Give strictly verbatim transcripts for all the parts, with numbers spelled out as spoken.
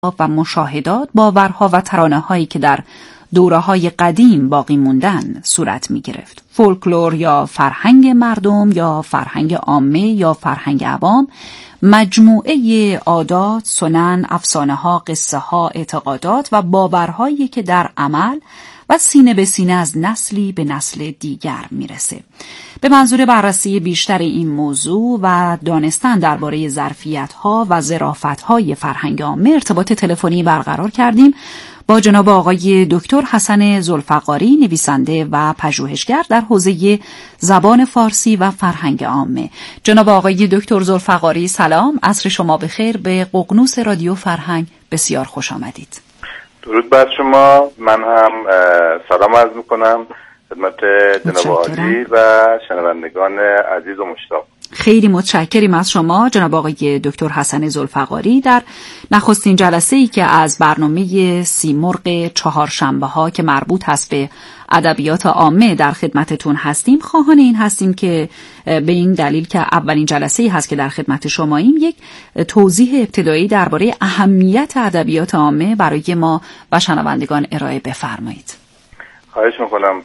و مشاهدات، باورها و ترانه‌هایی که در دوره‌های قدیم باقی موندن صورت می‌گرفت. فولکلور یا فرهنگ مردم یا فرهنگ عامه یا فرهنگ عوام مجموعه عادات، سنن، افسانه‌ها، قصه‌ها، اعتقادات و باورهایی که در عمل و سینه به سینه از نسلی به نسل دیگر میرسه. به منظور بررسی بیشتر این موضوع و دانستن درباره ظرفیت‌ها و ظرافت‌های فرهنگ عامه ارتباط تلفنی برقرار کردیم با جناب آقای دکتر حسن ذوالفقاری، نویسنده و پژوهشگر در حوزه زبان فارسی و فرهنگ عامه. جناب آقای دکتر ذوالفقاری سلام، عصر شما بخیر. به ققنوس رادیو فرهنگ بسیار خوش آمدید. درود بر شما. من هم سلام عرض میکنم خدمت جناب عالی و شنوندگان عزیز و مشتاق. خیلی متشکریم از شما جناب آقای دکتر حسن ذوالفقاری. در نخستین جلسه‌ای که از برنامه سیمرغ چهارشنبه ها که مربوط هست به ادبیات عامه در خدمتتون هستیم، خواهان این هستیم که به این دلیل که اولین جلسه‌ای هست که در خدمت شماییم، یک توضیح ابتدایی درباره اهمیت ادبیات عامه برای ما و شنوندگان ارائه بفرمایید. خواهش میکنم.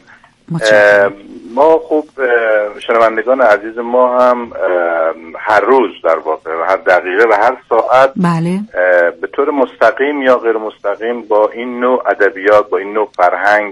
ما خوب شنوندگان عزیز ما هم هر روز در واقع و هر دقیقه و هر ساعت بله. به طور مستقیم یا غیر مستقیم با این نوع ادبیات، با این نوع فرهنگ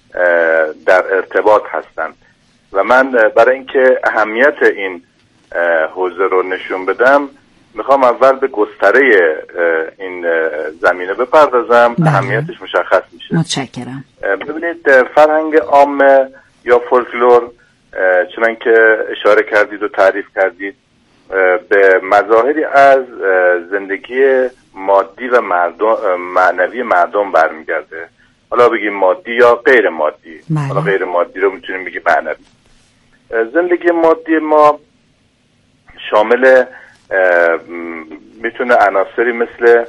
در ارتباط هستند و من برای اینکه اهمیت این حوزه رو نشون بدم میخوام اول به گستره این زمینه بپردازم. بله. اهمیتش مشخص میشه. متشکرم. ببینید، فرهنگ عامه یا فولکلور چنان که اشاره کردید و تعریف کردید به مظاهری از زندگی مادی و مردم معنوی مردم برمیگرده. حالا بگیم مادی یا غیر مادی. بله. حالا غیر مادی رو میتونیم بگیم معنوی. زندگی مادی ما شامل میتونه عناصری مثل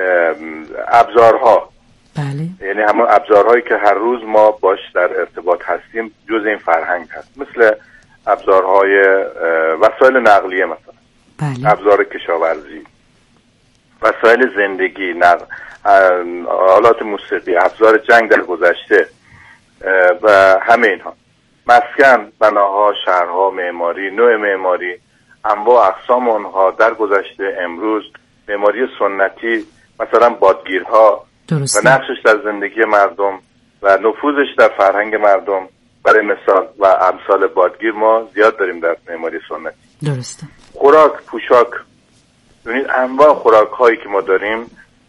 ابزارها، بله. یعنی همون ابزارهایی که هر روز ما باش در ارتباط هستیم جز این فرهنگ هست، مثل ابزارهای وسایل نقلیه، مثلا بله. ابزار کشاورزی، وسایل زندگی، نقل، آلات موسیقی، ابزار جنگ در گذشته و همه اینها، مسکن، بناها، شهرها، معماری، نوع معماری، انواع اقسام اونها در گذشته، امروز، معماری سنتی، مثلا بادگیرها درسته. و نقشش در زندگی مردم و نفوذش در فرهنگ مردم. برای مثال و امثال بادگیر ما زیاد داریم در معماری سنتی. درسته. خوراک، پوشاک، ببینید انواع خوراک هایی که ما داریم،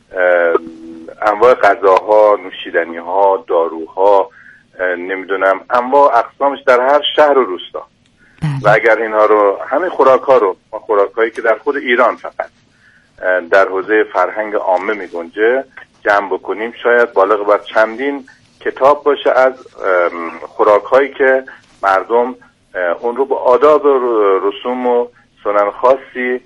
انواع غذاها، نوشیدنیها، داروها، نمیدونم انواع اقسامش در هر شهر و روستا. بله. و اگر اینها رو، همین خوراک ها رو، ما خوراک هایی که در خود ایران فقط در حوزه فرهنگ عامه می گنجه جمع بکنیم، شاید بالغ بر چندین کتاب باشه از خوراک هایی که مردم اون رو با آداب و رسوم و سنن خاصی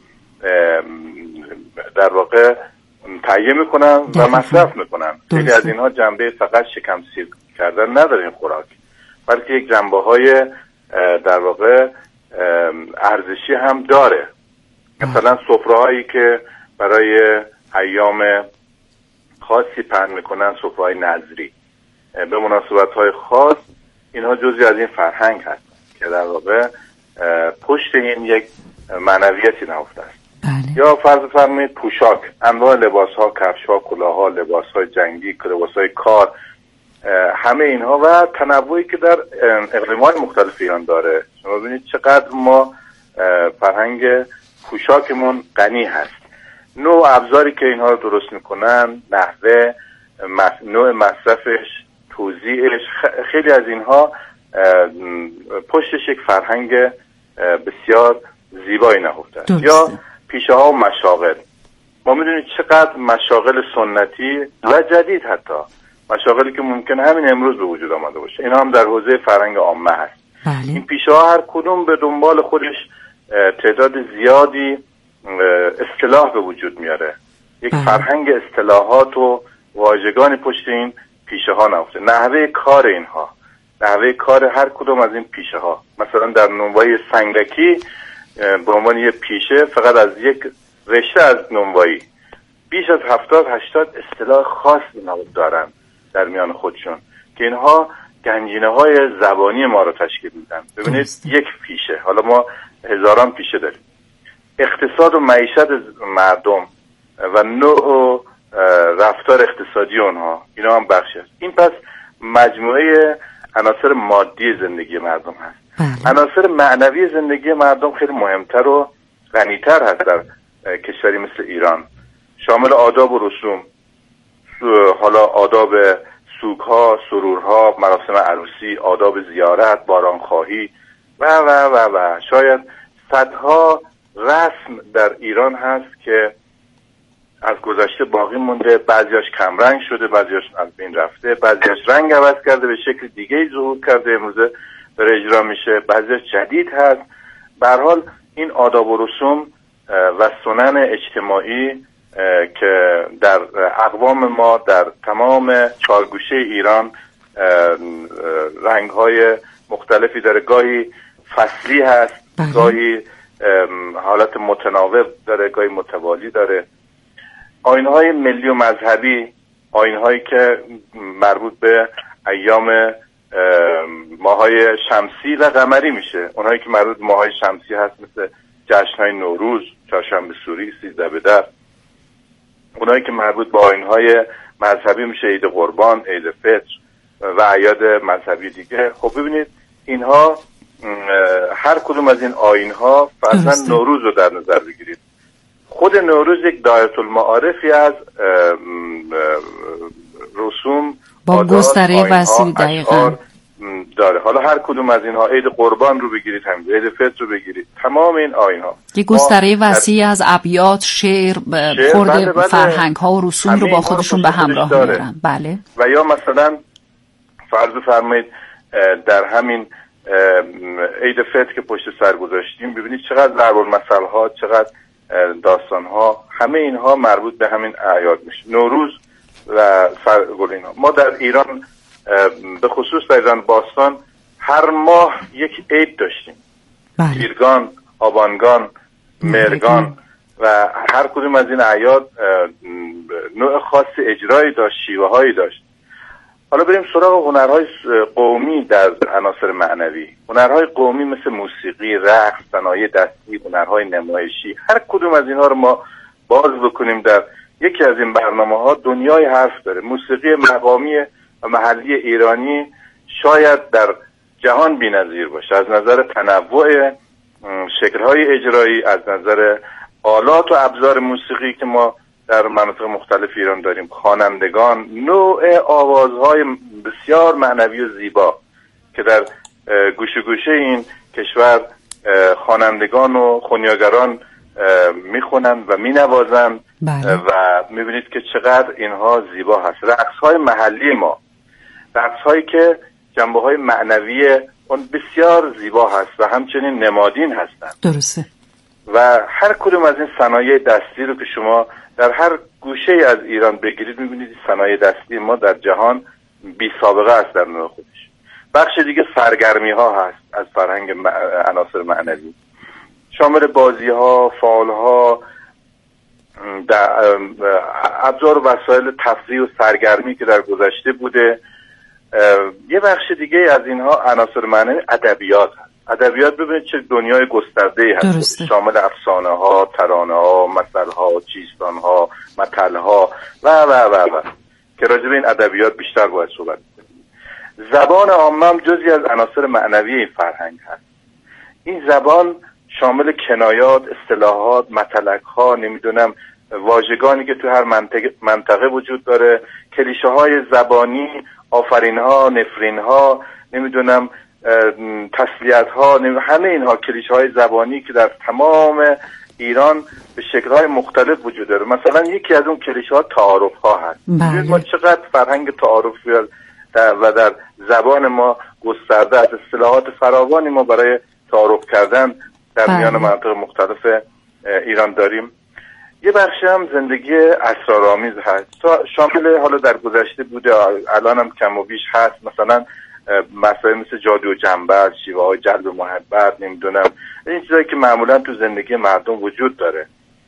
در واقع تهیه میکنن و مصرف میکنن. خیلی از اینها جنبه فقط شکم سیر کردن نداره این خوراک، بلکه یک جنبه های در واقع ارزشی هم داره. مثلا سفره هایی که برای ایام خاصی پهن میکنن، سفره های نظری به مناسبت های خاص، اینها جزئی از این فرهنگ هست که در واقع پشت این یک معنویتی نهفته است. بله. یا فرض فرمایید پوشاک، انواع لباس ها، کفش ها، کلاه ها، لباس های جنگی، لباس های کار، همه اینها و تنوعی که در اقلیم‌های مختلف ایران داره. شما ببینید چقدر ما فرهنگ پوشاکمون غنی هست. نوع ابزاری که اینها رو درست میکنن، نحوه، نوع مصرفش، توزیعش، خیلی از اینها پشتش یک فرهنگ بسیار زیبایی نهفته. یا پیشه ها و مشاغل، ما میدونید چقدر مشاغل سنتی و جدید، حتی مشاغلی که ممکنه همین امروز به وجود آمده باشه، اینا هم در حوزه فرهنگ عامه هست. بله. این پیشه ها هر کدوم به دنبال خودش تعداد زیادی اصطلاح به وجود میاره. یک بله. فرهنگ اصطلاحات و واژگانی پشت این پیشه ها نهفته. نحوه کار اینها، نحوه کار هر کدوم از این پیشه ها، مثلا در نونوایی سنگکی به عنوان یک پیشه فقط از یک رشته از نونوایی بیش از هفتاد هشتاد اصطلاح خاص دارن در میان خودشون که اینها گنجینه های زبانی ما رو تشکیل میدن. ببینید یک پیشه، حالا ما هزاران پیشه داریم، اقتصاد و معیشت مردم و نوع و رفتار اقتصادی اونها، اینا هم بخشی است. این پس مجموعه عناصر مادی زندگی مردم هست. عناصر معنوی زندگی مردم خیلی مهمتر و غنیتر هست در کشوری مثل ایران، شامل آداب و رسوم، حالا آداب سوگ‌ها، سرورها، مراسم عروسی، آداب زیارت، بارانخواهی و و و و شاید صدها رسم در ایران هست که از گذشته باقی مونده، بعضیاش کمرنگ شده، بعضیاش از بین رفته، بعضیاش رنگ عوض کرده، به شکل دیگه ظهور کرده، امروزه داره اجرا میشه، بعضیاش جدید هست. به هر حال این آداب و رسوم و سنن اجتماعی که در اقوام ما در تمام چارگوشه ایران رنگ‌های مختلفی داره، گاهی فصلی هست، بله. گاهی حالت متناوب داره، گاهی متوالی داره. آیین‌های ملی و مذهبی، آیین‌هایی که مربوط به ایام ماهای شمسی و قمری میشه، اونهایی که مربوط به ماهای شمسی هست مثل جشن‌های نوروز، چهارشنبه سوری، سیزده بدر. اونایی که مربوط به آیین‌های مذهبی میشه عید قربان، عید فطر و اعیاد مذهبی دیگه. خب ببینید اینها هر کدوم از این آیین‌ها فرضاً نوروز رو در نظر بگیرید. خود نوروز یک دایره المعارفی از رسوم با گستره وسیع دقیقاً داره. حالا هر کدوم از اینها، عید قربان رو بگیرید، هم عید فطر رو بگیرید، تمام این آیین‌ها یک گستره وسیع از ابیات، شعر، خورده فرهنگ‌ها و رسوم رو با خودشون به همراه میارن. بله. و یا مثلا فرض فرمایید در همین عید فطر که پشت سر گذاشتیم، ببینید چقدر ضرب المثل ها، چقدر داستان ها، همه اینها مربوط به همین اعیاد میشه. نوروز و فرگل اینها. ما در ایران به خصوص در ایران باستان هر ماه یک عید داشتیم. تیرگان، آبانگان، مرگان و هر کدوم از این اعیاد نوع خاص اجرایی داشت، شیوه هایی داشت. حالا بریم سراغ هنرهای قومی در عناصر معنوی. هنرهای قومی مثل موسیقی، رقص، صنایع دستی، هنرهای نمایشی، هر کدوم از اینها رو ما باز بکنیم در یکی از این برنامه‌ها دنیای حرف داره. موسیقی مقامی و محلی ایرانی شاید در جهان بی‌نظیر باشه از نظر تنوع شکل‌های اجرایی، از نظر آلات و ابزار موسیقی که ما در مناطق مختلف ایران داریم، خوانندگان، نوع آوازهای بسیار معنوی و زیبا که در گوشه گوشه این کشور خوانندگان و خونیاگران میخونن و مینوازن. بله. و میبینید که چقدر اینها زیبا هست. رقصهای محلی ما، رقصهایی که جنبه‌های معنوی اون بسیار زیبا هست و همچنین نمادین هستند. درسته. و هر کدوم از این صنایع دستی رو که شما در هر گوشه از ایران بگیرید میبینید صنایع دستی ما در جهان بی سابقه است در نوع خودش. بخش دیگه سرگرمی ها هست از فرهنگ عناصر معنوی، شامل بازی ها، فعال ها، ابزار و وسایل تفریح و سرگرمی که در گذشته بوده. یه بخش دیگه از اینها عناصر معنوی ادبیات هست. ادبیات ببینید چه دنیای گسترده‌ای هست. درسته. شامل افسانه ها، ترانه ها، مثل ها، چیستان ها، متل ها و و و و که راجع به این ادبیات بیشتر باید صحبت کنیم. زبان عامه هم جزئی از عناصر معنوی این فرهنگ هست. این زبان شامل کنایات، اصطلاحات، متلک ها، نمیدونم واژگانی که تو هر منطقه منطقه وجود داره، کلیشه های زبانی، آفرین ها، نفرین ها، نمیدونم تسلیت ها، همه اینها کلیشه های زبانی که در تمام ایران به شکل های مختلف وجود داره. مثلا یکی از اون کلیشه ها تعارف ها هست. بله. ما چقدر فرهنگ تعارفی و در زبان ما گسترده از اصطلاحات فراوانی ما برای تعارف کردن در بله. میان مناطق مختلف ایران داریم. یه بخشی هم زندگی اسرارآمیز هست، شامل حالا در گذشته بوده، الان هم کم و بیش هست. مثلا مسائل مثل جادو و جنبل، شیوه های جلب محبت، نمیدونم این چیزایی که معمولا تو زندگی مردم وجود داره.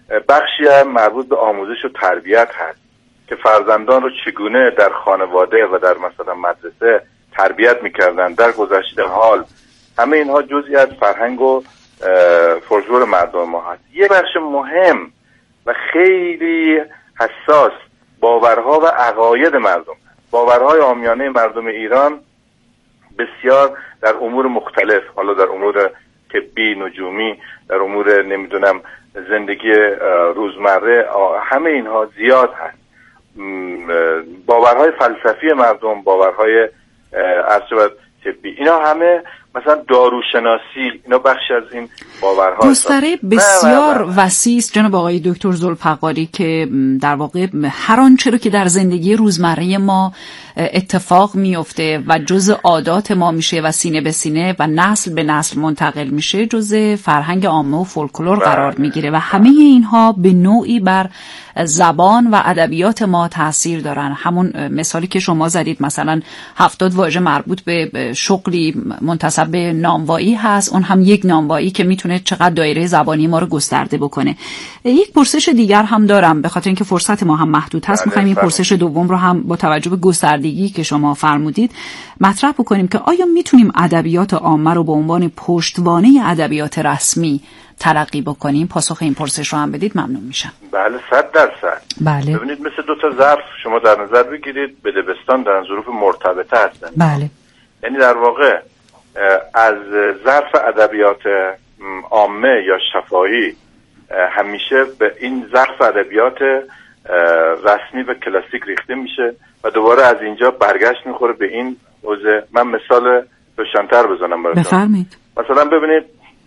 بخشی هم مربوط به آموزش و تربیت هست که فرزندان رو چگونه در خانواده و در مثلا مدرسه تربیت میکردن در گذشته حال. همه اینها جزئی از فرهنگ و فولکلور مردم ما هست. یه بخش مهم و خیلی حساس باورها و عقاید مردم هست. باورهای عامیانه مردم ایران بسیار در امور مختلف، حالا در امور طبی، نجومی، در امور نمیدونم زندگی روزمره، همه اینها زیاد هست. باورهای فلسفی مردم، باورهای عرض طبی، اینا همه مثلا داروشناسی، اینا بخشی از این باورها. گستره بسیار وسیع است جناب آقای دکتر ذوالفقاری که در واقع هر آنچه رو که در زندگی روزمره ما اتفاق میفته و جزء عادات ما میشه و سینه به سینه و نسل به نسل منتقل میشه جزء فرهنگ عامه و فولکلور قرار میگیره و همه اینها به نوعی بر زبان و ادبیات ما تاثیر دارن. همون مثالی که شما زدید، مثلا هفتاد واژه مربوط به شغلی منتسب به نانوایی هست، اون هم یک نانوایی که میتونه چقدر دایره زبانی ما رو گسترده بکنه. یک پرسش دیگر هم دارم، به خاطر اینکه فرصت ما هم محدود هست میخوایم این پرسش دوم رو هم با توجه به گستردگی که شما فرمودید مطرح بکنیم که آیا میتونیم ادبیات عامه رو به عنوان پشتوانه ادبیات رسمی تلقی بکنیم؟ پاسخ این پرسش رو هم بدید ممنون میشم. بله صد درصد. بله. ببینید مثل دو تا ظرف شما در نظر بگیرید، بدبستان در ظروف مرتبطه هستن. بله. یعنی در واقع از ظرف ادبیات عامه یا شفاهی همیشه به این ظرف ادبیات رسمی و کلاسیک ریخته میشه و دوباره از اینجا برگشت میخوره به این حوزه. من مثال روشن‌تر بزنم براتون. بفرمایید. مثلا ببینید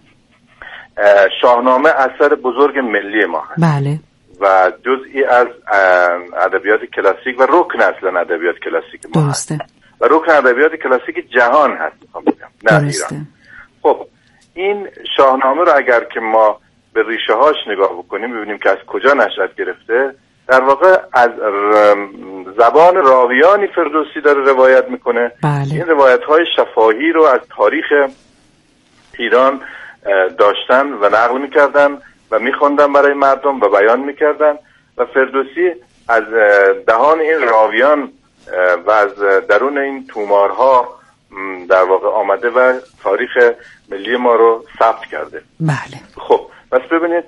شاهنامه اثر بزرگ ملی ما هست. بله. و جزئی از ادبیات کلاسیک و رکن اصلا ادبیات کلاسیک ما درسته. هست. و رکن ادبیات کلاسیک جهان هست میخوام بگم، نه ایران. خب این شاهنامه رو اگر که ما به ریشه هاش نگاه بکنیم ببینیم که از کجا نشأت گرفته، در واقع از زبان راویانی فردوسی داره روایت میکنه. بله. این روایت های شفاهی رو از تاریخ ایران داشتن و نقل میکردن و میخوندن برای مردم و بیان میکردن و فردوسی از دهان این راویان و از درون این تومارها در واقع آمده و تاریخ ملی ما رو ثبت کرده. بله. خب پس ببینید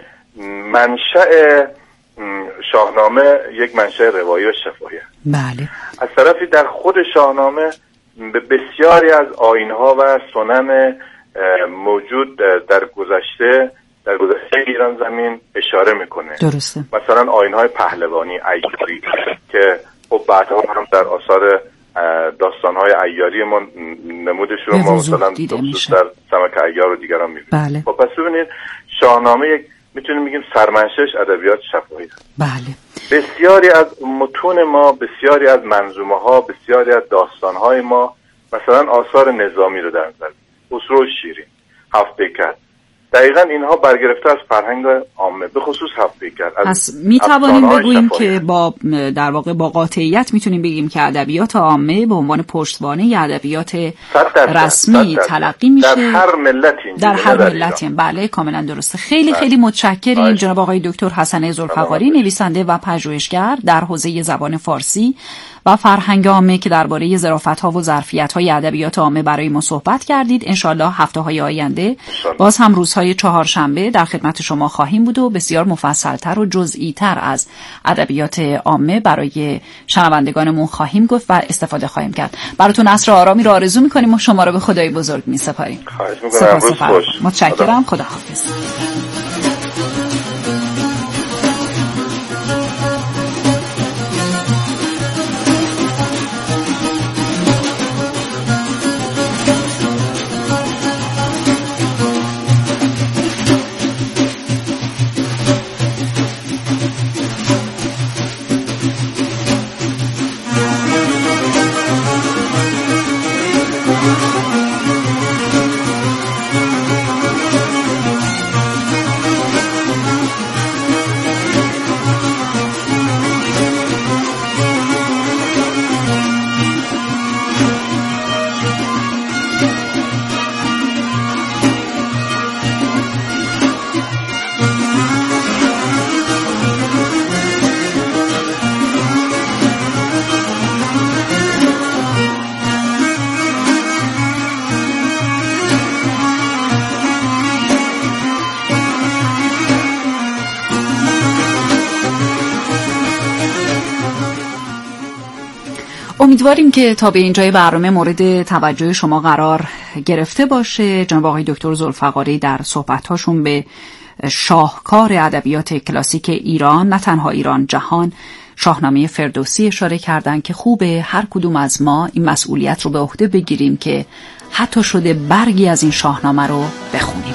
منشأ شاهنامه یک منشأ روایی و شفاهی است. بله. از طرفی در خود شاهنامه به بسیاری از آیین‌ها و سنن موجود در گذشته در گذشته ایران زمین اشاره میکنه. درسته. مثلا آیین‌های پهلوانی، عیاری که خب بعدها هم در آثار داستان‌های عیاری ما نمودش رو ما مثلا در سمک عیار و دیگران میبینیم. بله. خب پس ببینید شاهنامه یک میتونیم بگیم سرمنشأش ادبیات شفاهی است. بله. بسیاری از متون ما، بسیاری از منظومه‌ها، بسیاری از داستان‌های ما، مثلا آثار نظامی رو در نظر خسرو شیرین، هفت پیکر، دقیقاً اینها برگرفته از فرهنگ عامه، به خصوص هفت پیکر. پس میتوانیم بگوییم که با در واقع با قاطعیت میتونیم بگیم که ادبیات عامه به عنوان پشتوانه ادبیات رسمی تلقی میشه در هر ملتی. در هر ملتی. بله کاملا درسته. خیلی خیلی متشکریم جناب آقای دکتر حسن ذوالفقاری، نویسنده و پژوهشگر در حوزه زبان فارسی و فرهنگ عامه که درباره ظرافت‌ها و ظرفیت‌های ادبیات عامه برای ما صحبت کردید. انشالله هفته‌های آینده باز هم روزهای چهارشنبه در خدمت شما خواهیم بود و بسیار مفصل‌تر و جزئی‌تر از ادبیات عامه برای شنوندگانمون خواهیم گفت و استفاده خواهیم کرد. براتون عصر آرامی رو آرزو می‌کنیم و شما رو به خدای بزرگ می‌سپاریم. خواهش می‌کنم. روز خوش. متشکرم. خداحافظ. امیدواریم که تا به اینجای برنامه مورد توجه شما قرار گرفته باشه. جناب آقای دکتر ذوالفقاری در صحبت‌هاشون به شاهکار ادبیات کلاسیک ایران، نه تنها ایران، جهان، شاهنامه فردوسی اشاره کردن که خوبه هر کدوم از ما این مسئولیت رو به عهده بگیریم که حتی شده برگی از این شاهنامه رو بخونیم.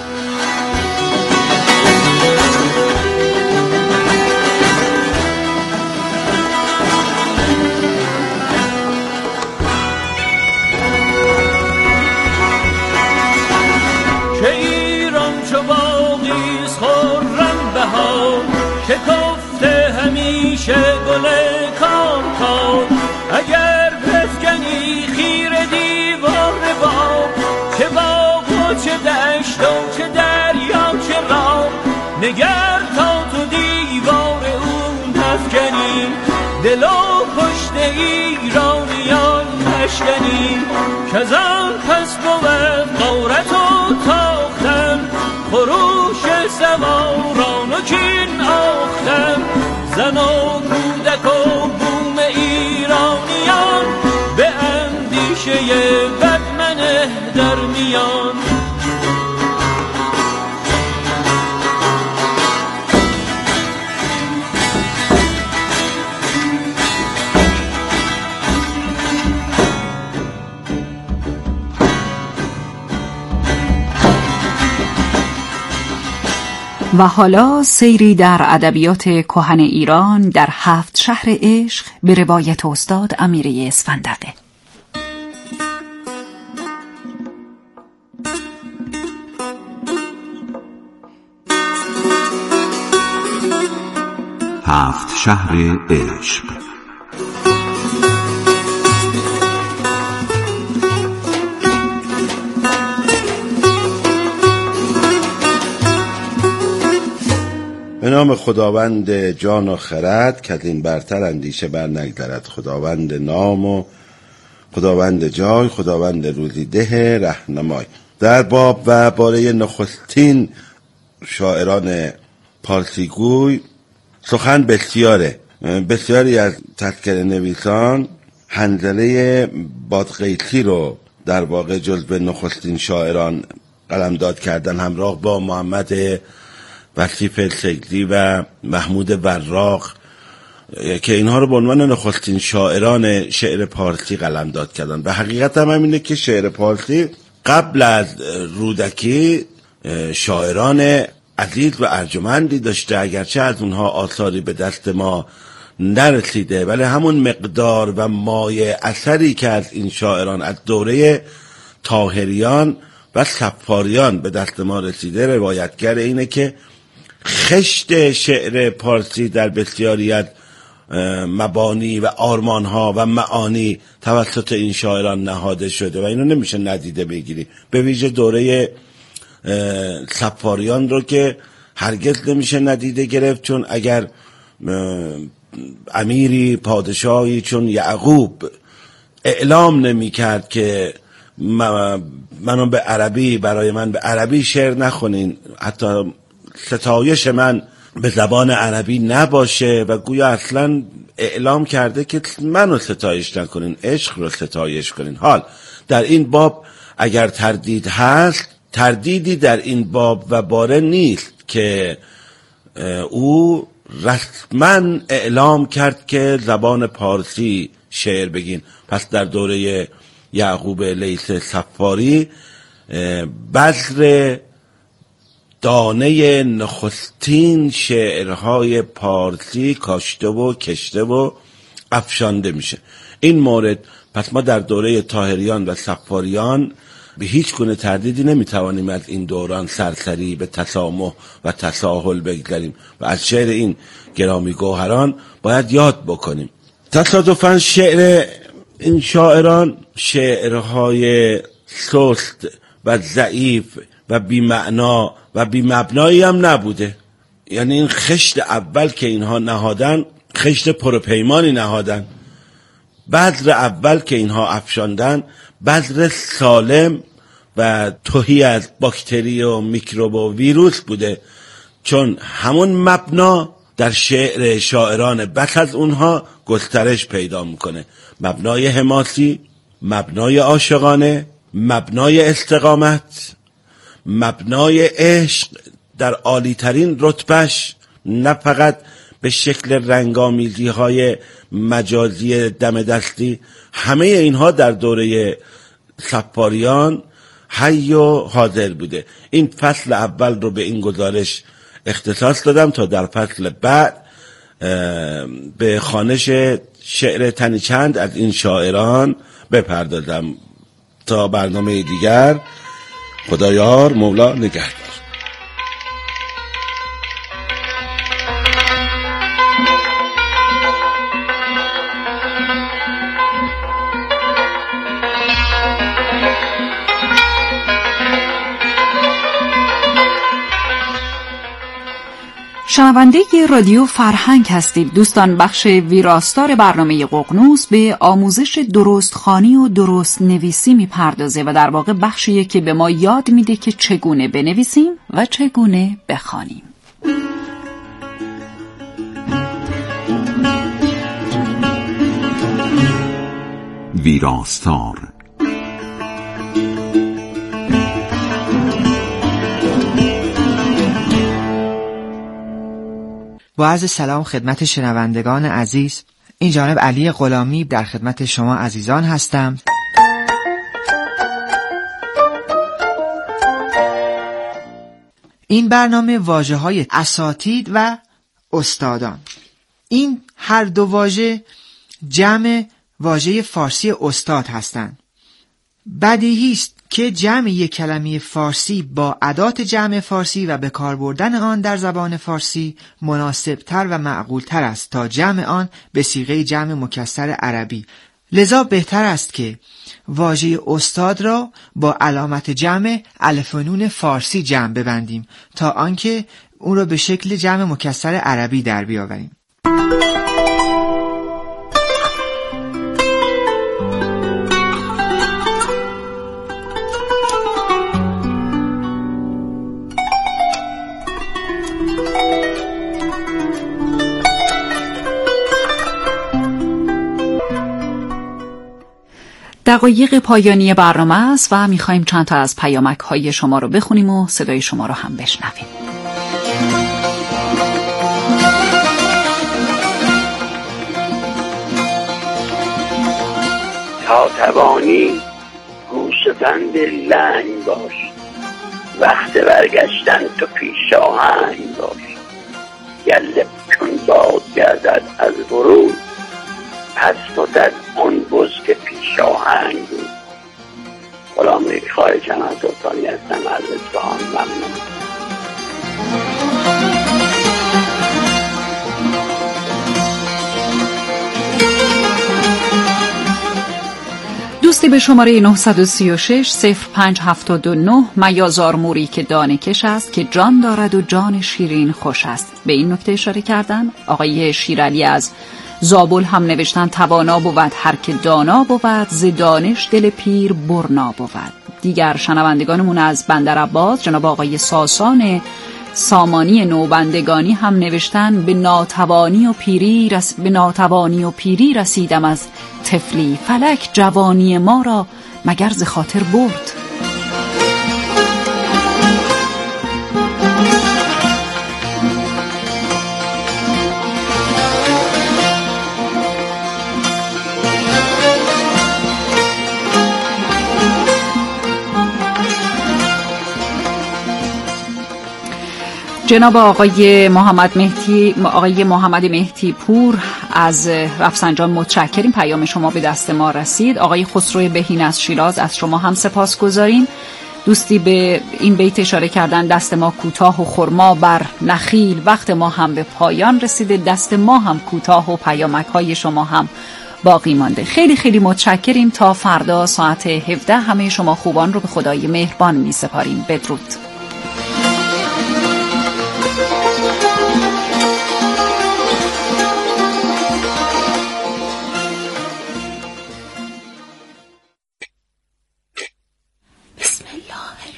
همیشه گل کام کام اگر بفکنی خیر دیوار باغ، چه باغ و چه دشت و چه دریا چه راه، نگر تا تو دیوار اون نفکنی، دل و پشت ایرانیان نشکنی، که زن پس بود غارت و تاختن، خروش سواران و کین آختن، زن و کودک و بوم ایرانیان، به اندیشه بد منه در میان. و حالا سیری در ادبیات کهن ایران در هفت شهر عشق به روایت استاد امیری اسفندقه. هفت شهر عشق. به نام خداوند جان و خرد، که از این برتر اندیشه بر نگذرد. خداوند نام و خداوند جای، خداوند روزی ده رهنمای. در باب و باره نخستین شاعران پارسیگوی سخن بسیاره. بسیاری از تذکره نویسان حنظله بادغیسی رو در واقع جزو نخستین شاعران قلمداد کردن، همراه با محمد وصیف سگزی و محمود وراق، که اینها رو به عنوان نخستین شاعران شعر پارسی قلمداد کردن. و حقیقت هم اینه که شعر پارسی قبل از رودکی شاعران عزیز و ارجمندی داشته، اگرچه از اونها آثاری به دست ما نرسیده، ولی همون مقدار و مایه اثری که از این شاعران از دوره طاهریان و صفاریان به دست ما رسیده روایتگر اینه که خشت شعر پارسی در بسیاری از مبانی و آرمانها و معانی توسط این شاعران نهاده شده و اینو نمیشه ندیده بگیری. به ویژه دوره صفاریان رو که هرگز نمیشه ندیده گرفت، چون اگر امیری پادشاهی چون یعقوب اعلام نمی کرد که منو به عربی، برای من به عربی شعر نخونین، حتی ستایش من به زبان عربی نباشه، و گویا اصلا اعلام کرده که منو ستایش نکنین، عشق رو ستایش کنین. حال در این باب اگر تردید هست، تردیدی در این باب و باره نیست که او رسما اعلام کرد که زبان پارسی شعر بگین. پس در دوره یعقوب لیث صفاری بذر دانه نخستین شعرهای پارسی کاشته و کشته و افشانده میشه. این مورد پس ما در دوره طاهریان و صفاریان به هیچ گونه تردیدی نمیتوانیم از این دوران سرسری به تسامح و تساهل بگذاریم و از شعر این گرامی گوهران باید یاد بکنیم. تصادفاً شعر این شاعران شعرهای سست و ضعیف و بی معنا و بی مبنایی هم نبوده. یعنی این خشت اول که اینها نهادن خشت پروپیمانی نهادن. بذر اول که اینها افشاندن بذر سالم و تهی از باکتری و میکروب و ویروس بوده، چون همون مبنا در شعر شاعران بس از اونها گسترش پیدا میکنه. مبنای حماسی، مبنای عاشقانه، مبنای استقامت، مبنای عشق در عالی ترین رتبهش، نه فقط به شکل رنگامیزی های مجازی دم دستی. همه اینها در دوره صفاریان حی و حاضر بوده. این فصل اول رو به این گزارش اختصاص دادم تا در فصل بعد به خوانش شعر تنی چند از این شاعران بپردازم. تا برنامه دیگر، خدایار مولا نگهدار. شنونده رادیو فرهنگ هستید دوستان. بخش ویراستار برنامه ققنوس به آموزش درستخوانی و درست نویسی میپردازه و در واقع بخشیه که به ما یاد میده که چگونه بنویسیم و چگونه بخوانیم. ویراستار با عرض سلام خدمت شنوندگان عزیز، این جانب علی غلامی در خدمت شما عزیزان هستم. این برنامه واژه‌های اساتید و استادان، این هر دو واژه جمع واژه فارسی استاد هستند. بدیهی است که جمع یک کلمه فارسی با ادات جمع فارسی و به کار بردن آن در زبان فارسی مناسبتر و معقولتر است تا جمع آن به صیغه جمع مکسر عربی. لذا بهتر است که واژه استاد را با علامت جمع الف و نون فارسی جمع ببندیم تا آنکه اون را به شکل جمع مکسر عربی در بیاوریم. دقایق پایانی برنامه است و میخوایم چند تا از پیامک های شما رو بخونیم و صدای شما رو هم بشنویم. تا توانی گوسفند لنگ باش، وقت برگشتن تو پیش آهنگ باش. گله چون باد گردد از ورود، پس فتد اون بز که پیش آهنگ بود. غلام خواهر چمن سلطانی هستم از اصفهان. ممنون. دوستی به شماره نه سه شش صفر پنج هفت دو نه میازار موری که دانه کش است که جان دارد و جان شیرین خوش است. به این نکته اشاره کردن. آقای شیرالی از زابل هم نوشتن توانا بود هر که دانا بود، ز دانش دل پیر برنا بود. دیگر شنوندگانمون از بندر عباس جناب آقای ساسان سامانی نوبندگانی هم نوشتن به ناتوانی و پیری رس... به ناتوانی و پیری رسیدم از طفلی، فلک جوانی ما را مگر ز خاطر برد. جناب آقای محمد مهدی آقای محمد مهدی پور از رفسنجان متشکریم، پیام شما به دست ما رسید. آقای خسرو بهین از شیراز از شما هم سپاسگزاریم. دوستی به این بیت اشاره کردن دست ما کوتاه و خرما بر نخیل، وقت ما هم به پایان رسیده، دست ما هم کوتاه و پیامک های شما هم باقی مانده. خیلی خیلی متشکریم. تا فردا ساعت هفده همه شما خوبان رو به خدای مهربان می سپاریم. بدرود.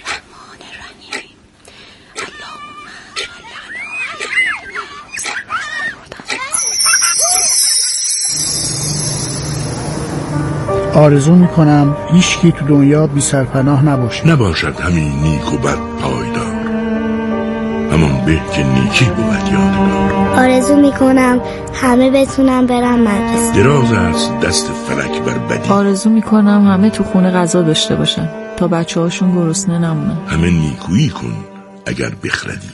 اللهم صل على آرزو میکنم هیچکی تو دنیا بی سرپناه نباشه. نباشد همین نیک و بد پایدار، همون به که نیکی بود یادگار. آرزو میکنم همه بتونم برم مدرسه. دراز است دست فلک بر بدی. آرزو میکنم همه تو خونه غذا داشته باشن تا بچه هاشون گرسنه نمونن. همه نیکویی کن اگر بخردی.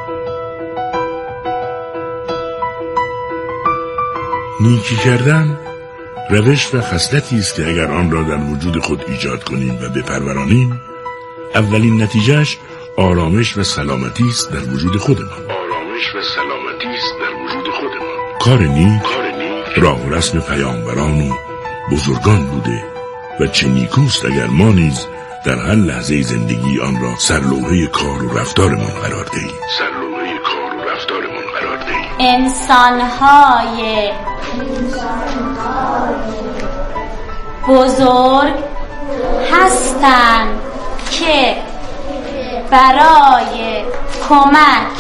نیکی کردن روش و خصلتی است که اگر آن را در وجود خود ایجاد کنیم و بپرورانیم، اولین نتیجهش آرامش و سلامتی است در وجود خودمان. آرامش و سلامتی است در وجود خودمان. کار نیک راه و رسم پیامبران و بزرگان بوده و چه نیکوست اگر ما نیز در هر لحظه زندگی آن را سرلوحه کار و رفتارمان قرار دهیم. سرلوحه کار و رفتارمان قرار دهیم. انسان‌های بزرگ هستند که برای کمک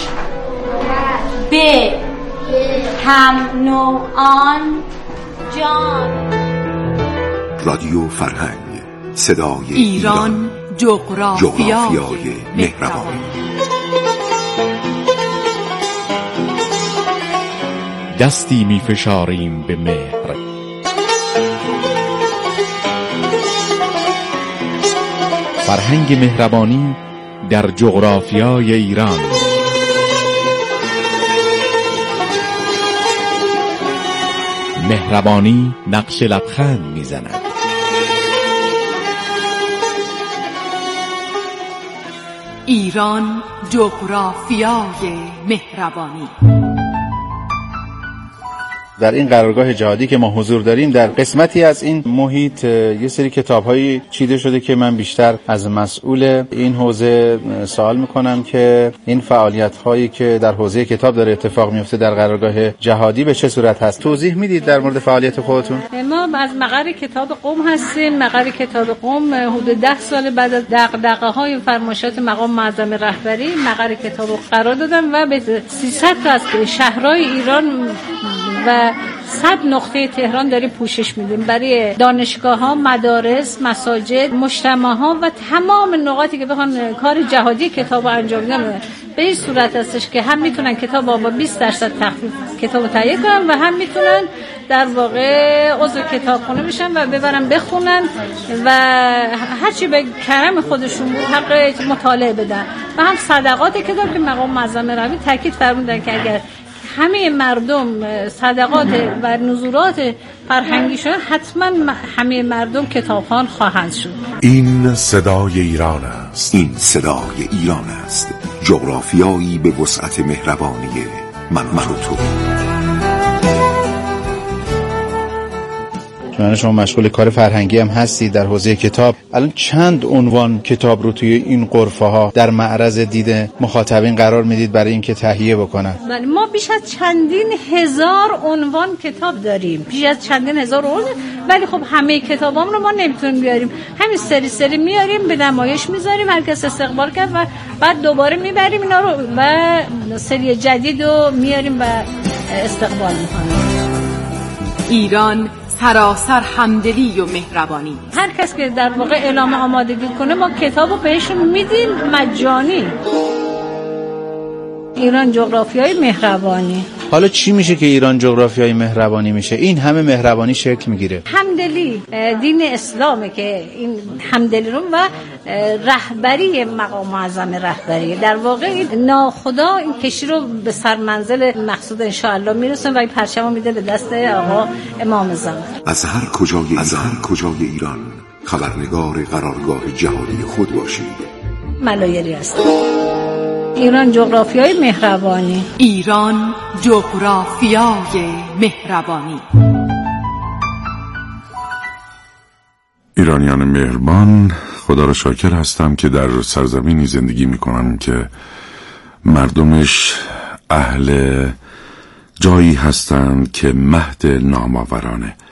به هم نوعان جان. رادیو فرهنگ، صدای ایران، جغرافیای مهربانی. دستی می فشاریم به مهر، فرهنگ مهربانی در جغرافیای ایران. مهربانی نقش لبخند میزند. ایران، جغرافیای مهربانی. در این قرارگاه جهادی که ما حضور داریم، در قسمتی از این محیط یه سری کتاب‌هایی چیده شده که من بیشتر از مسئول این حوزه سوال میکنم که این فعالیت‌هایی که در حوزه کتاب داره اتفاق میفته در قرارگاه جهادی به چه صورت هست. توضیح میدید در مورد فعالیت خودتون؟ ما از مقر کتاب قم هستیم. مقر کتاب قم حدود ده سال بعد از دغدغه‌های فرمایشات مقام معظم رهبری مقر کتاب قرار دادن و به سیصد تا از شهرهای ایران و صد نقطه تهران داریم پوشش میدیم برای دانشگاه ها، مدارس، مساجد، مجتمع ها و تمام نقاطی که بخوان کار جهادی کتاب رو انجام بدن. به این صورت هستش که هم میتونن کتاب با بیست درصد تخفیف کتاب رو تهیه کنن و هم میتونن در واقع عضو کتابخونه بشن و ببرن بخونن و هرچی به کرم خودشون بود حق مطالعه بدن و هم صدقات کتاب که مقام معظم رهبری تاکید فرمودن که اگر همه مردم صدقات و نزولات فرهنگی شدن، حتما همه مردم کتابخوان خواهند شد. این صدای ایران است. این صدای ایران است. جغرافیایی به وسعت مهربانی من و تو. چون شما مشغول کار فرهنگی هم هستید در حوزه کتاب، الان چند عنوان کتاب رو توی این غرفه ها در معرض دید مخاطبین قرار میدید برای اینکه تهیه بکنن؟ بله، ما بیش از چندین هزار عنوان کتاب داریم، بیش از چندین هزار عنوان، ولی خب همه کتابام رو ما نمیتونیم بیاریم. همین سری سری میاریم، به نمایش میذاریم، هر کس استقبال کرد و بعد دوباره میبریم اینا رو و سری جدید رو میاریم و استقبال میکنیم. ایران سراسر همدلی و مهربانی. هر کس که در واقع اعلام آمادگی کنه ما کتابو بهشون میدیم مجانی. ایران جغرافیای مهربانی. حالا چی میشه که ایران جغرافیای مهربانی میشه؟ این همه مهربانی شکل میگیره. همدلی دین اسلامه که این همدلی رو و رهبری مقام معظم رهبری در واقع ناخدا این کشی رو به سرمنزل مقصود ان شاء الله میرسونه و این پرچمو میده به دست آقا امام زمان. از هر کجای از هر کجای ایران خبرنگار قرارگاه جهادی خود باشید. ملایری است. ایران جغرافیای مهربانی. ایران جغرافیای مهربانی. ایرانیان مهربان، خدا را شاکر هستم که در سرزمینی زندگی میکنم که مردمش اهل جایی هستند که مهد نامآورانه